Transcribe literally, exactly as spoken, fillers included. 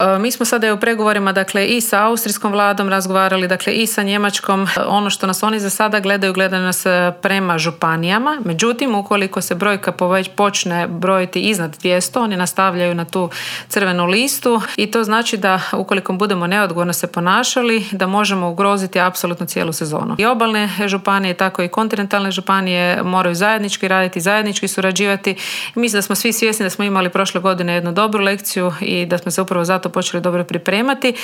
Mi smo sada u pregovorima dakle, i sa austrijskom vladom razgovarali, dakle, i sa njemačkom. Ono što nas oni za sada gledaju, gledaju nas prema županijama. Međutim, ukoliko se brojka počne brojiti iznad dvjesto, oni nastavljaju na tu crvenu listu i to znači da ukoliko budemo neodgovorno se ponašali, da možemo ugroziti apsolutno cijelu sezonu. I obalne županije, tako i kontinentalne županije moraju zajednički raditi, zajednički surađivati. Mislim da smo svi svjesni da smo imali prošle godine jednu dobru lekciju i da smo se upravo zato počeli dobro pripremati.